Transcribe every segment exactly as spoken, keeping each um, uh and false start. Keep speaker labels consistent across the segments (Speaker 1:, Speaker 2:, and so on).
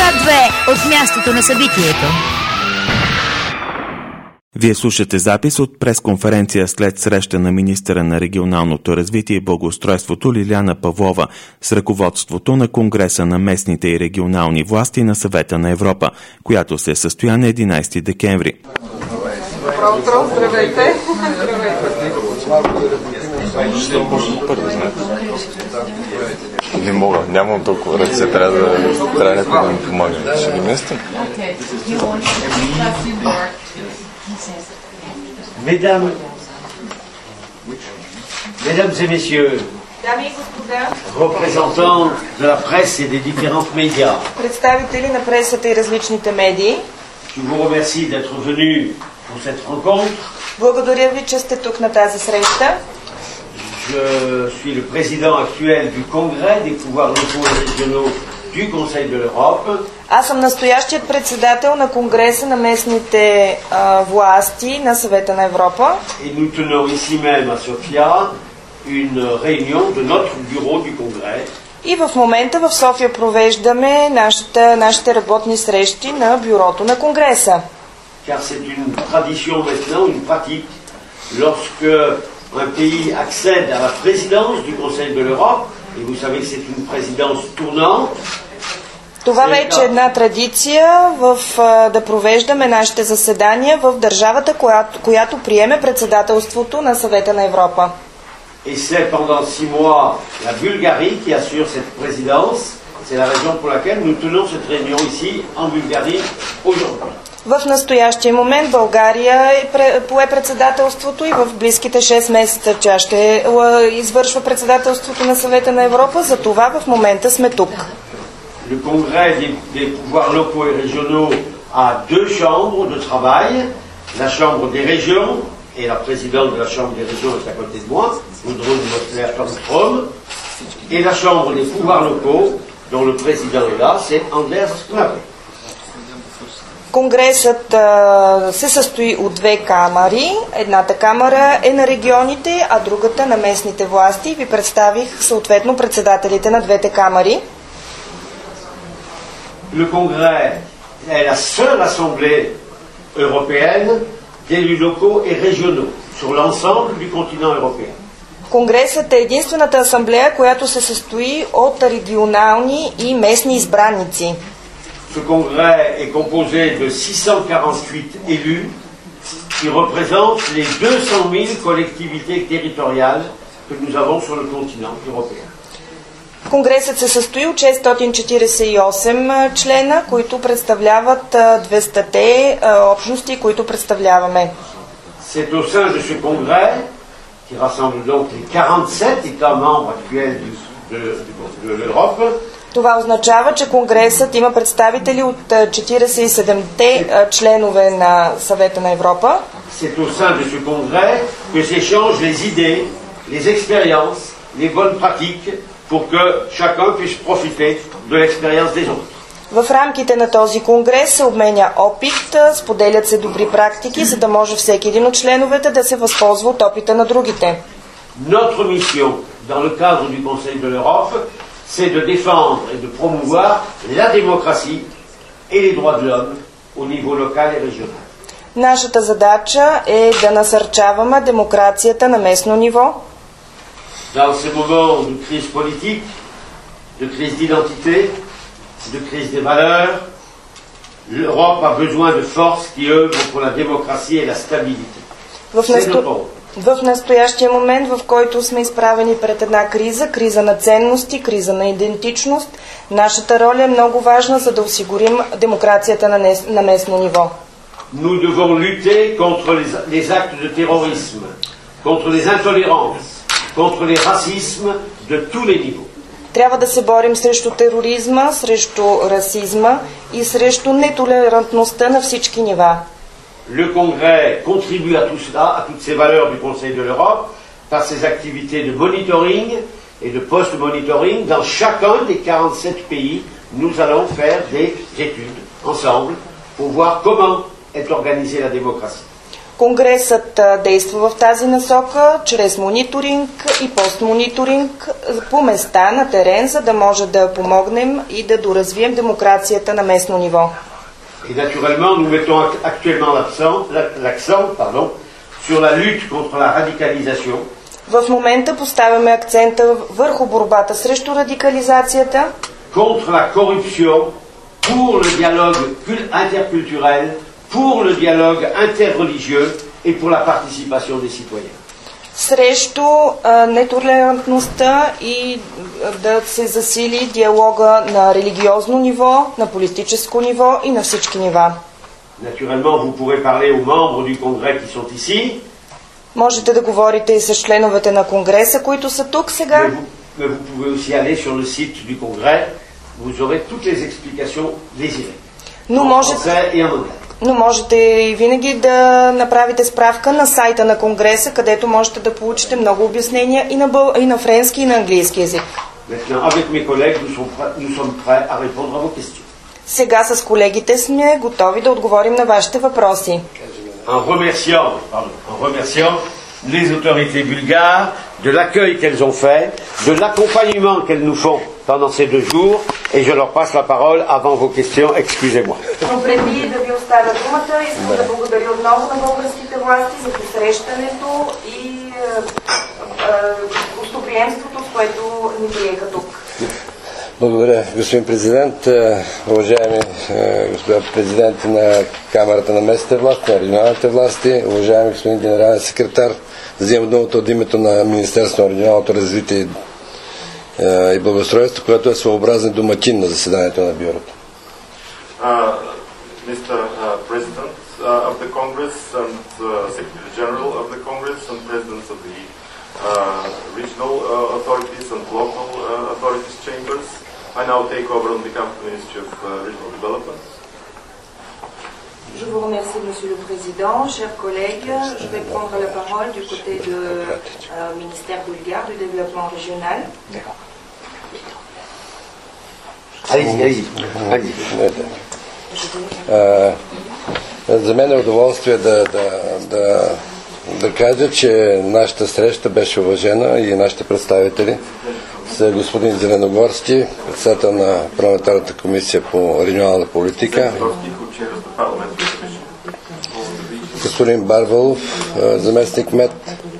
Speaker 1: две от мястото на събитието.
Speaker 2: Вие слушате запис от пресконференция след среща на министъра на регионалното развитие и благоустройството Лиляна Павлова с ръководството на Конгреса на местните и регионални власти на Съвета на Европа, която се състоя на единайсети декември.
Speaker 3: Добро утро, здравейте!
Speaker 4: Не мога, нямам толкова ръце, трябва да трябва някой да ми помага. Ще ги местим?
Speaker 5: Mesdames, Mesdames et Messieurs,
Speaker 3: Дами и господа,
Speaker 5: représentants de la presse et des différents médias,
Speaker 3: представители на пресата и различните медии,
Speaker 5: je vous remercie d'être venus pour cette rencontre.
Speaker 3: благодаря ви, че сте тук на тази среща.
Speaker 5: Je suis le président actuel du Congrès des pouvoirs locaux et régionaux du Conseil de l'Europe.
Speaker 3: Аз съм настоящият председател на Конгреса на местните а, власти на Съвета на Европа.
Speaker 5: Et nous tenons ici même à Sofia une réunion de notre bureau du Congrès.
Speaker 3: И в момента в София провеждаме нашата, нашите работни срещи на бюрото на Конгреса.
Speaker 5: Car c'est une tradition maintenant, une pratique, lorsque un pays accède à la présidence du Conseil de l'Europe, et vous savez que c'est une présidence tournante.
Speaker 3: Това вече е една традиция в, а, да провеждаме нашите заседания в държавата, която, която приеме председателството на Съвета на Европа.
Speaker 5: Et c'est pendant six mois la Bulgarie qui assure cette présidence. C'est la raison pour laquelle nous tenons cette réunion ici en Bulgarie aujourd'hui.
Speaker 3: В настоящия момент България е пое председателството и в близките шест месеца тя ще извършва председателството на Съвета на Европа. За това в момента сме тук.
Speaker 5: Le Congrès des, des pouvoirs locaux et régionaux a deux chambres de travail. La chambre des régions, et la présidente de la chambre des régions est à côté de moi, Gudrun Mossler-Stormström, et la chambre des pouvoirs locaux, dont le président est là, c'est Anders Knape.
Speaker 3: Конгресът а, се състои от две камари. Едната камара е на регионите, а другата на местните власти. Ви представих съответно председателите на двете камари.
Speaker 5: Le Congrès est la seule assemblée européenne d'élus locaux et régionaux sur l'ensemble du continent européen.
Speaker 3: Конгресът е единствената асамблея, която се състои от регионални и местни избраници.
Speaker 5: Ce congrès est composé de six cent quarante-huit élus qui représentent les deux cent mille collectivités territoriales que nous avons sur le continent européen.
Speaker 3: Конгресът се състои от шестстотин четиридесет и осем члена, които представляват двестте общности, които представляваме.
Speaker 5: C'est au sein de ce congrès, qui rassemble donc les quarante-sept États membres actuels de, de, de l'Europe.
Speaker 3: Това означава, че Конгресът има представители от четиридесет и седемте членове на Съвета на Европа.
Speaker 5: C'est au sein de ce congrès que s'échangent les idées, les expériences, les bonnes pratiques pour que chacun puisse profiter de l'expérience des autres.
Speaker 3: В рамките на този конгрес се обменя опит, споделят се добри практики, за да може всеки един от членовете да се възползва от опита на другите.
Speaker 5: Notre mission dans le cadre du Conseil de l'Europe, c'est de défendre et de promouvoir la démocratie et les droits de l'homme au niveau local et régional.
Speaker 3: Нашата задача е да насърчаваме демокрацията на местно ниво.
Speaker 5: Dans ces moments de crise politique, de crise d'identité, de crise des valeurs, l'Europe a besoin de forces qui œuvrent pour la démocratie et la stabilité. C'est notre rôle.
Speaker 3: В настоящия момент, в който сме изправени пред една криза, криза на ценности, криза на идентичност, нашата роля е много важна, за да осигурим демокрацията на, не, на местно ниво.
Speaker 5: Nous devons lutter contre les, les actes de terrorisme, contre les intolérances, contre les racismes de tous les niveaux.
Speaker 3: Трябва да се борим срещу тероризма, срещу расизма и срещу нетолерантността на всички нива.
Speaker 5: Le Congrès contribue à tout cela, à toutes ces valeurs du Conseil de l'Europe, par ses activités de monitoring et de post-monitoring. Dans chacun des quarante-sept pays, nous allons faire des études ensemble pour voir comment est organisée la démocratie.
Speaker 3: Конгресът действа в тази насока чрез мониторинг и постмониторинг по места на терен, за да може да помогнем и да доразвием демокрацията на местно ниво.
Speaker 5: Et naturellement, nous mettons actuellement l'accent, l'accent, pardon, sur la lutte contre la radicalisation.
Speaker 3: В момента поставяме акцента върху борбата срещу радикализацията,
Speaker 5: contre la corruption, pour le dialogue interculturel, pour le dialogue interreligieux et pour la participation des citoyens.
Speaker 3: срещу а, нетолерантността и а, да се засили диалога на религиозно ниво, на политическо ниво и на всички нива.
Speaker 5: Naturellement, vous pourrez parler aux membres du Congrès qui sont ici.
Speaker 3: Можете да говорите и с членовете на Конгреса, които са тук сега.
Speaker 5: Mais vous, mais vous pouvez aussi aller sur le site du Congrès. Vous aurez toutes les explications désirées.
Speaker 3: Но
Speaker 5: en
Speaker 3: може,
Speaker 5: français et en anglais.
Speaker 3: но можете и винаги да направите справка на сайта на Конгреса, където можете да получите много обяснения и на, бъл... и на френски, и на английски език.
Speaker 5: Maintenant, avec mes collègues, nous sommes prêts, nous sommes prêts à répondre à vos questions.
Speaker 3: Сега с колегите сме готови да отговорим на вашите въпроси.
Speaker 5: En remerciant, pardon, en remerciant les autorités bulgares de l'accueil qu'elles ont fait, de l'accompagnement qu'elles nous font pendant ces deux jours, et je leur passe la parole avant vos questions. Excusez-moi.
Speaker 3: Но преди да ви оставя думата, искам да благодаря отново на българските власти за посрещането и е, е, гостоприемството, с което ни приеха тук.
Speaker 6: Благодаря, господин президент. Уважаеми господин президент на Камарата на местните власти, на регионалните власти, уважаеми господин генерален секретар, вземам думата от името на Министерството на регионалното развитие и благоустройство, което е своеобразен домакин на заседанието на бюрото.
Speaker 7: Mister President of the Congress and Secretary General of the Congress and Presidents of the regional authorities and local authorities chambers, I now take over on behalf of the Ministry of Regional Development.
Speaker 3: Je vous remercie, Monsieur le Président. Chers collègues, je vais prendre la parole du côté du euh, ministère bulgare du développement régional.
Speaker 5: Allez-y, allez-y. Allez-y.
Speaker 6: За мен е удоволствие да, да, да, да кажа, че нашата среща беше уважена и нашите представители са господин Зеленогорски, председател на парламентарната комисия по регионална политика, господин Барвалов, заместник кмет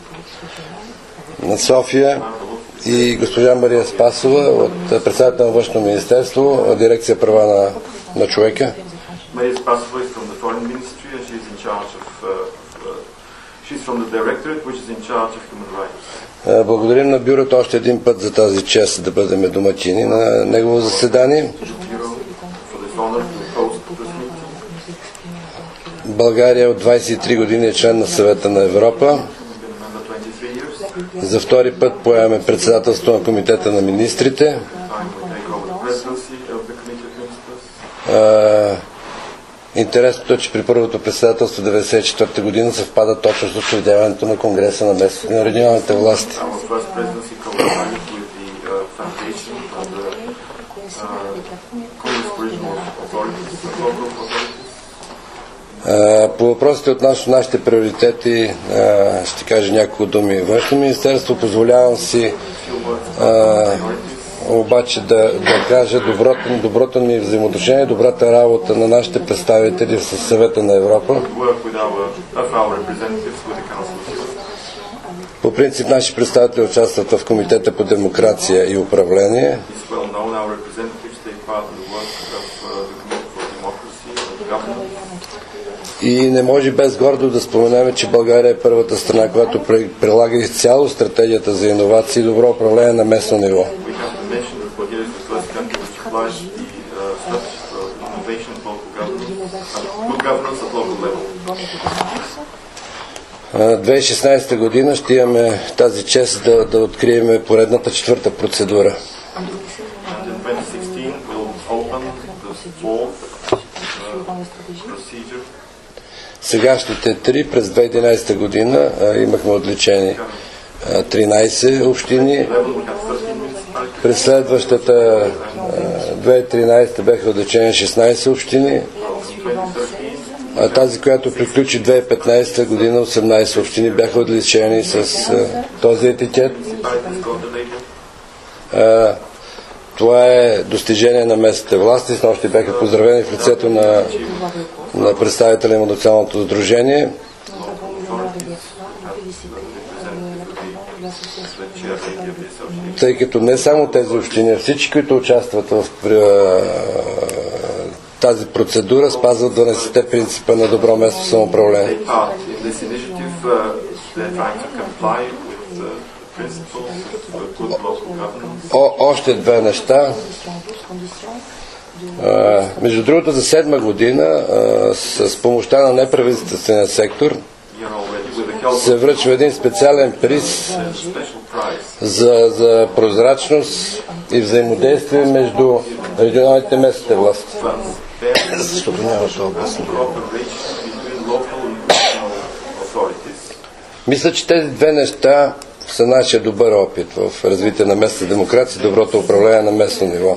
Speaker 6: на София, и госпожа Мария Спасова от председател на Външно министерство, дирекция права на, на човека.
Speaker 7: Мария Спасова is from the Foreign Ministry and she is in charge of uh, uh, she's from the directorate which is in charge of human rights.
Speaker 6: Благодарим на бюрото още един път за тази чест да бъдем домакини на негово заседание. България от двадесет и три години е член на Съвета на Европа. За втори път поемаме председателство на Комитета на министрите. Интересното е, че при първото председателство деветдесет и четвърта година съвпада точно с учредяването на Конгреса на местните на регионалните власти. По въпросите от нашите приоритети ще кажа няколко думи. Външно министерство, позволявам си обаче да, да кажа доброто, доброто ми взаимоотношение, добрата работа на нашите представители със Съвета на Европа. По принцип наши представители участват в Комитета по демокрация и управление. И не може без гордо да споменаме, че България е първата страна, която прилага изцяло стратегията за иновации и добро управление на местно ниво. две хиляди и шестнадесета година ще имаме тази чест да, да открием поредната четвърта процедура. Сегашните три през две хиляди и единадесета година а, имахме отличени а, тринадесет общини. През следващата а, две хиляди и тринадесета бяха отличени шестнадесет общини. а тази, която приключи две хиляди и петнадесета година, осемнадесет общини бяха отличени с а, този етикет. А, това е достижение на местните власти. Снощи бяха поздравени в лицето на, на представителя на Националното сдружение. Тъй като не само тези общини, а всички, които участват в тази процедура, спазват дванадесетте принципа на добро местно самоуправление. О, още две неща. А, между другото, за седма година а, с помощта на неправителствения сектор се връчва един специален приз за, за прозрачност и взаимодействие между регионалните местните власти. Защото няма толкова. Мисля, че тези две неща са нашия добър опит в развитие на местната демокрация и доброто управление на местно ниво.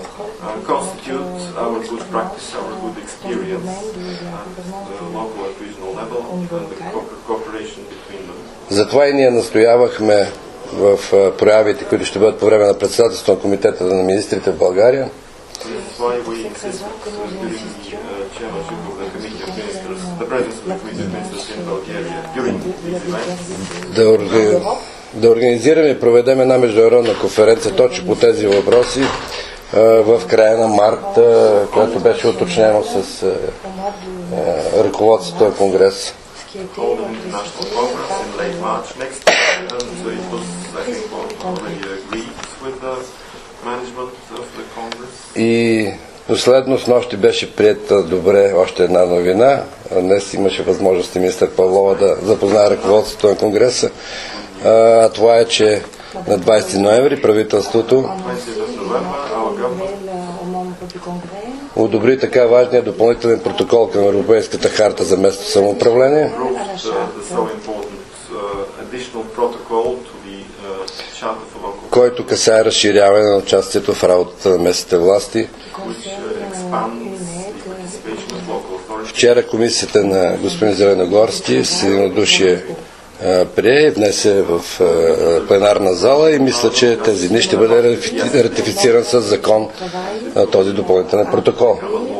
Speaker 6: Затова и ние настоявахме в проявите, които ще бъдат по време на председателството на Комитета на министрите в България, да, орги... да организираме и проведем една международна конференция точно по тези въпроси в края на март, която беше уточнено с ръководството на Конгрес. И последно, снощи беше приета добре още една новина. Днес имаше възможност министър Павлова да запознае ръководството на Конгреса. А, това е, че на двадесети ноември правителството одобри така важния допълнителен протокол към Европейската харта за местно самоуправление, който касае разширяване на участието в работата на местните власти. Вчера комисията на господин Зеленогорски с единодушие прие и внесе в пленарна зала и мисля, че тези дни ще бъде ратифициран с закон на този допълнителен протокол.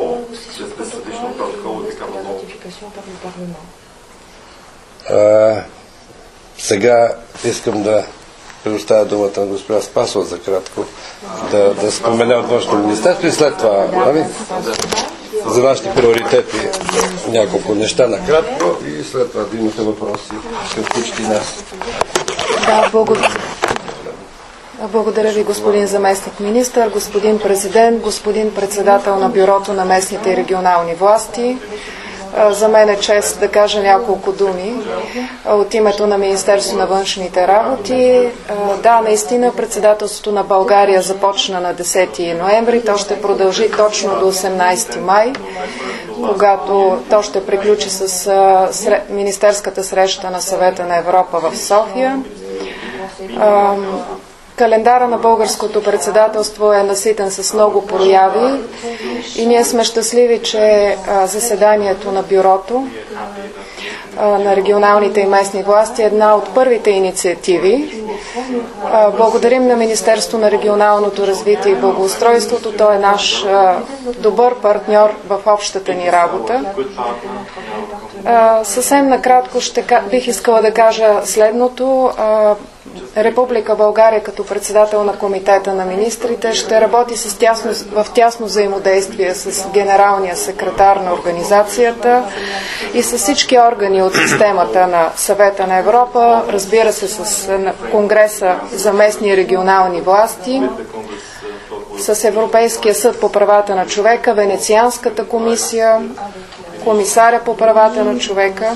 Speaker 6: А, сега искам да предоставя думата на госпожа Спасова за кратко да, да спомене от външното министерство и след това ами, за нашите приоритети няколко неща накратко и след това да имате въпроси към всички нас.
Speaker 8: Да, благодаря. Благодаря ви, господин заместник министър, господин президент, господин председател на Бюрото на местните и регионални власти. За мен е чест да кажа няколко думи от името на Министерство на външните работи. Да, наистина председателството на България започна на десети ноември. То ще продължи точно до осемнадесети май, когато то ще приключи с министерската среща на Съвета на Европа в София. Календара на българското председателство е наситен с много прояви и ние сме щастливи, че заседанието на бюрото на регионалните и местни власти е една от първите инициативи. Благодарим на Министерство на регионалното развитие и благоустройството. Той е наш добър партньор в общата ни работа. Съвсем накратко ще, бих искала да кажа следното. Република България като председател на Комитета на министрите ще работи с тясно, в тясно взаимодействие с генералния секретар на организацията и с всички органи от системата на Съвета на Европа, разбира се с Конгреса за местни и регионални власти, с Европейския съд по правата на човека, Венецианската комисия, комисаря по правата на човека.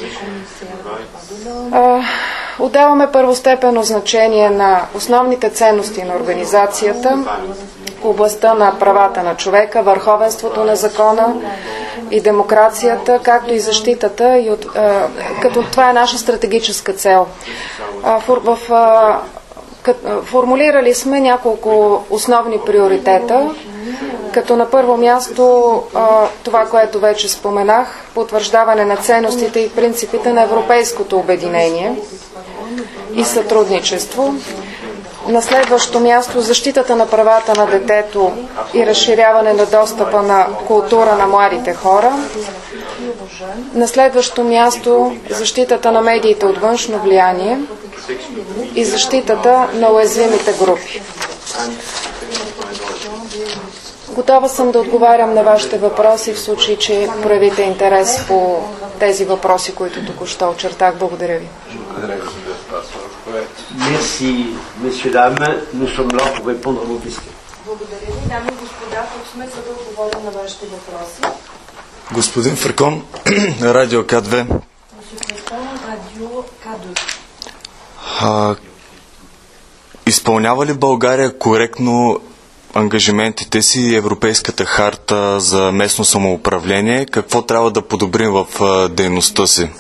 Speaker 8: Отдаваме първостепенно значение на основните ценности на организацията в областта на правата на човека, върховенството на закона и демокрацията, както и защитата, и от, а, като това е наша стратегическа цел. А, в, в, а, кът, формулирали сме няколко основни приоритета, като на първо място това, което вече споменах, потвърждаване на ценностите и принципите на европейското обединение и сътрудничество. На следващо място защитата на правата на детето и разширяване на достъпа на култура на младите хора. На следващо място защитата на медиите от външно влияние и защитата на уязвимите групи. Готова съм да отговарям на вашите въпроси в случай, че проявите интерес по тези въпроси, които току-що очертах. Благодаря ви.
Speaker 5: Merci, messieurs, dames. Nous sommes là pour répondre à vos questions.
Speaker 3: Благодаря ви, дами и господа, тук сме за да отговорим на вашите въпроси.
Speaker 4: Господин Фрекон, Радио К две. А, изпълнява ли България коректно ангажиментите си и Европейската харта за местно самоуправление? Какво трябва да подобрим в а, дейността си?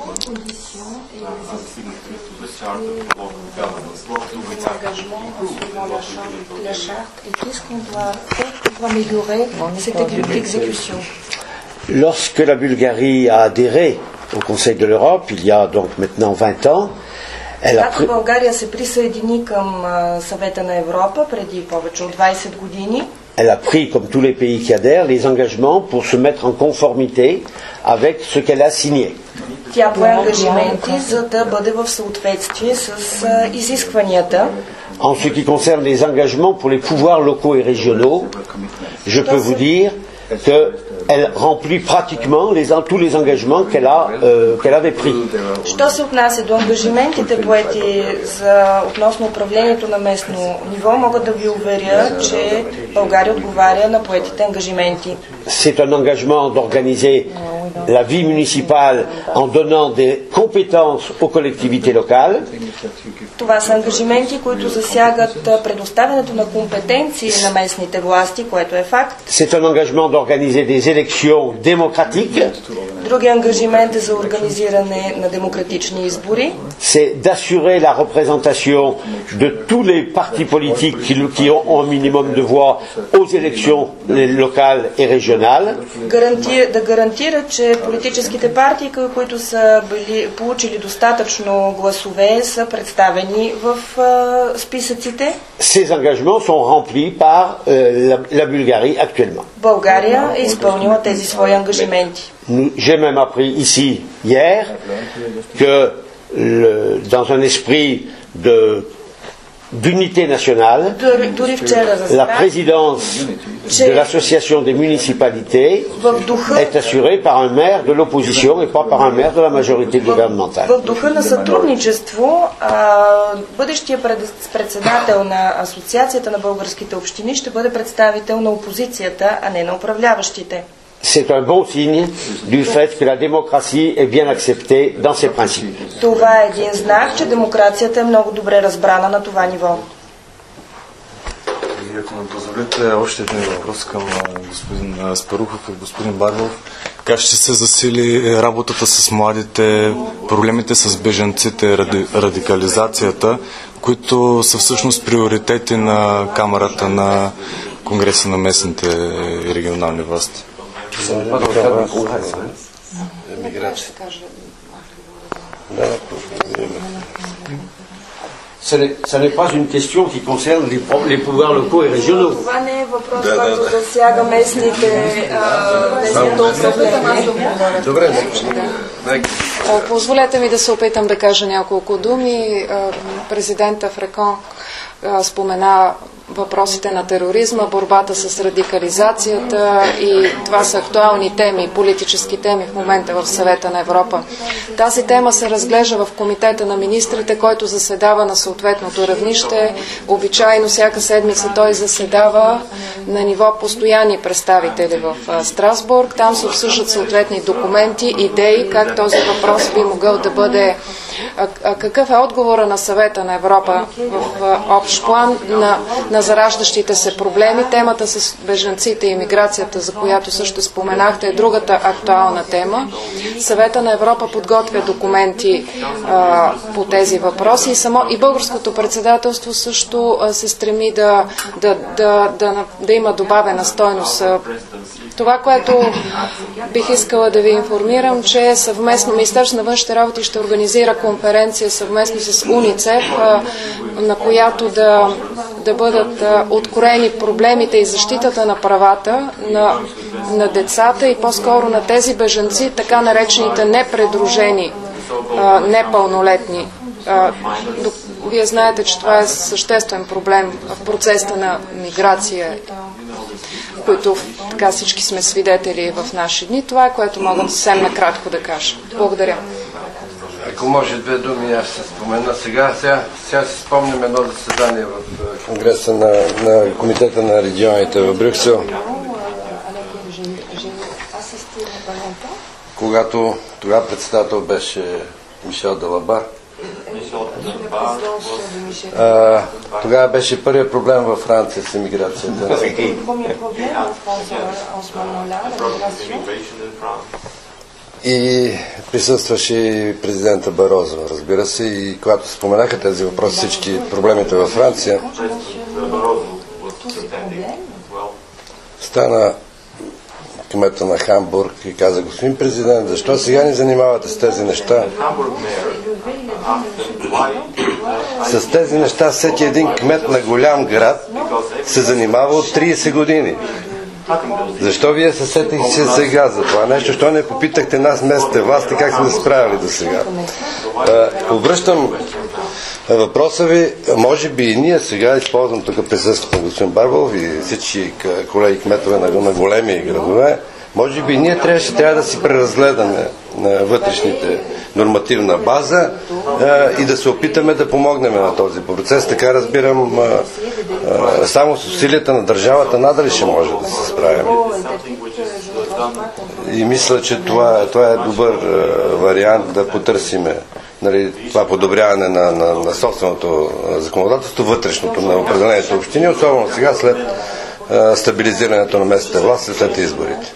Speaker 9: Lorsque la Bulgarie a adhéré au Conseil de l'Europe, il y a donc maintenant vingt ans, elle a
Speaker 3: pris... България се присъедини към Съвета на Европа преди повече от двайсет години.
Speaker 9: Elle a pris, comme tous les pays qui adhèrent, les engagements pour se mettre en conformité avec ce qu'elle a signé.
Speaker 3: Тя пое ангажименти, за да бъде в съответствие с изискванията.
Speaker 9: En ce qui concerne les engagements pour les pouvoirs locaux et régionaux, je peux vous dire qu'elle remplit pratiquement les, tous les engagements qu'elle a, euh, qu'elle avait pris.
Speaker 3: Що се отнася до ангажиментите поети за относно управлението на местно ниво, мога да ви уверя, че България отговаря на поетите ангажименти.
Speaker 9: C'est un engagement d'organiser la vie municipale en donnant des compétences aux collectivités locales.
Speaker 3: Това са ангажименти, които засягат предоставянето на компетенции на местните власти, което е факт.
Speaker 9: C'est un engagement d'organiser des élections démocratiques.
Speaker 3: Други ангажимент е за организиране на демократични избори.
Speaker 9: C'est d'assurer la représentation de tous les partis politiques qui, qui ont un minimum de voix aux élections locales et régionales.
Speaker 3: Гаранти, да гарантира, че политическите партии, които са били, получили достатъчно гласове, са представени в uh, списъците.
Speaker 9: Ces engagements sont remplis par euh, la, la Bulgarie actuellement.
Speaker 3: България е изпълнила тези свои ангажименти.
Speaker 9: J'ai même appris ici hier que le, dans un esprit de d'unité nationale, la présidence de l'association des municipalités est assurée par un maire de l'opposition et pas par un maire de la majorité gouvernementale.
Speaker 3: В духа на сътрудничество, бъдещия председател на Асоциацията на българските общини ще бъде представител на опозицията, а не на управляващите.
Speaker 9: C'est un bon signe du fait que la démocratie est bien acceptée dans ses principes.
Speaker 3: Това е един знак, че демокрацията е много добре разбрана на това ниво.
Speaker 4: И ако ми позволите, още един въпрос към господин Спарухов и господин Барлов. Как ще се засили работата с младите, проблемите с бежанците, ради, радикализацията, които са всъщност приоритети на Камарата на Конгреса на местните и регионални власти?
Speaker 9: Ce n'est pas une question qui concerne les, les pouvoirs locaux et régionaux.
Speaker 3: Това не е въпрос, който засяга местните
Speaker 6: Добре.
Speaker 8: Позволете ми да се опитам да кажа няколко думи. Президента Фрекон спомена въпросите на тероризма, борбата с радикализацията и това са актуални теми, политически теми в момента в Съвета на Европа. Тази тема се разглежда в Комитета на министрите, който заседава на съответното равнище. Обичайно всяка седмица той заседава на ниво постоянни представители в Страсбург. Люксембург. Там се обсъждат съответни документи, идеи, как този въпрос би могъл да бъде, какъв е отговора на Съвета на Европа в общ план на, на зараждащите се проблеми. Темата с бежанците и имиграцията, за която също споменахте, е другата актуална тема. Съвета на Европа подготвя документи а, по тези въпроси и, само, и българското председателство също а, се стреми да, да, да, да, да има добавена стойност. Това, което бих искала да ви информирам, че съвместно Министерството на външните работи ще организира конференция съвместно с УНИЦЕФ, на която да, да бъдат откроени проблемите и защитата на правата на, на децата и по-скоро на тези бежанци, така наречените непредружени, непълнолетни. Вие знаете, че това е съществен проблем в процеса на миграция, които така всички сме свидетели в наши дни. Това е, което мога съвсем накратко да кажа. Благодаря.
Speaker 6: Ако може две думи, аз ще спомена сега. Сега, сега си спомням едно заседание в Конгреса на, на Комитета на регионите в Брюксел, когато тогава председател беше Мишел Делабар. А, тогава беше първият проблем във Франция с имиграцията. И присъстваше и президента Барозо, разбира се, и когато споменаха тези въпроси, всички проблемите във Франция, стана кмета на Хамбург и каза: господин президент, защо сега ни занимавате с тези неща? С тези неща всеки един кмет на голям град се занимава от трийсет години. Защо вие се сетихте сега за това нещо? Защо не попитахте нас, местните власти, как сме се справили до сега? Обръщам въпроса ви, може би и ние сега, използвам тук присъствието на господин Барбалов и всички колеги кметове на, на големи градове, може би ние трябваше трябва да си преразгледаме на вътрешните нормативна база а, и да се опитаме да помогнем на този процес. Така разбирам, а, а, само с усилията на държавата надали ще може да се справим. И мисля, че това, това е добър а, вариант да потърсиме, нали, това подобряване на, на, на собственото законодателство, вътрешното на определените общини, особено сега след а, стабилизирането на местните власти след изборите.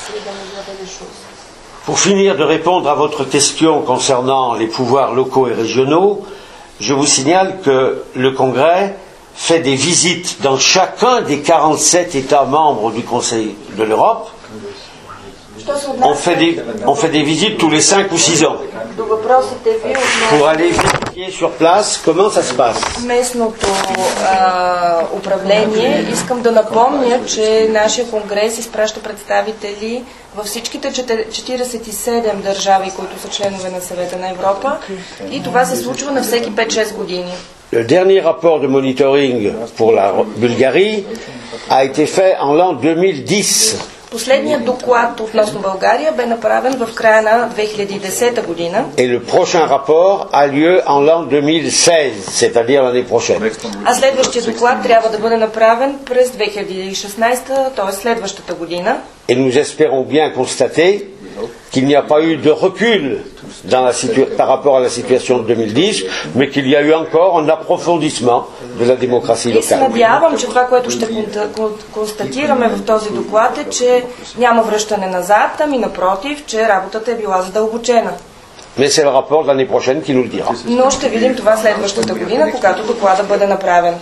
Speaker 9: Pour finir de répondre à votre question concernant les pouvoirs locaux et régionaux, je vous signale que le Congrès fait des visites dans chacun des quarante-sept États membres du Conseil de l'Europe. On fait des, on fait des visites tous les cinq ou six ans pour aller vérifier sur place comment ça se passe.
Speaker 3: Местното а, управление, искам да напомня, че нашия конгрес изпраща представители във всичките четирийсет и седем държави, които са членове на Съвета на Европа, и това се случва на всеки пет-шест години.
Speaker 9: Le dernier rapport de monitoring pour la Bulgarie a été fait en l'an deux mille dix.
Speaker 3: Последният доклад относно България бе направен в края на две хиляди и десета година.
Speaker 9: Et le prochain rapport a lieu en l'an deux mille seize, c'est-à-dire l'année prochaine.
Speaker 3: А следващия доклад трябва да бъде направен през две хиляди и шестнадесета, т.е. следващата година.
Speaker 9: Et nous espérons bien constater qu'il n'y a pas eu de recul dans la situa- par rapport à la situation de deux mille dix, mais qu'il y a eu encore un approfondissement de la démocratie
Speaker 3: locale. И се надявам, че това, което ще констатираме в този доклад, е, че няма връщане назад, ами напротив, че работата е била задълбочена.
Speaker 9: Mais c'est le rapport de l'année prochaine qui nous le dira.
Speaker 3: Но ще видим това следващата година, когато доклада бъде направен.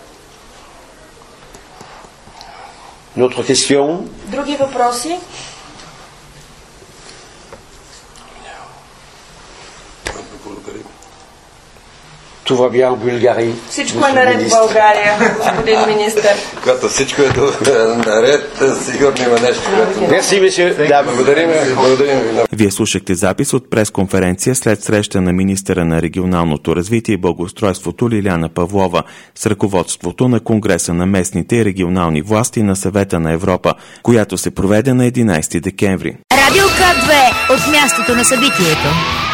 Speaker 9: Notre question.
Speaker 3: Други въпроси?
Speaker 9: Tout va bien en Bulgarie.
Speaker 3: Всичко е наред в България, господин министър.
Speaker 6: Когато всичко е наред, сигурно има нещо.
Speaker 9: Merci, monsieur.
Speaker 6: Да, благодарим. Благодарим.
Speaker 2: Вие слушахте запис от пресконференция след среща на министъра на регионалното развитие и благоустройството Лиляна Павлова с ръководството на Конгреса на местните и регионални власти на Съвета на Европа, която се проведе на единадесети декември.
Speaker 1: Радио К две от мястото на събитието.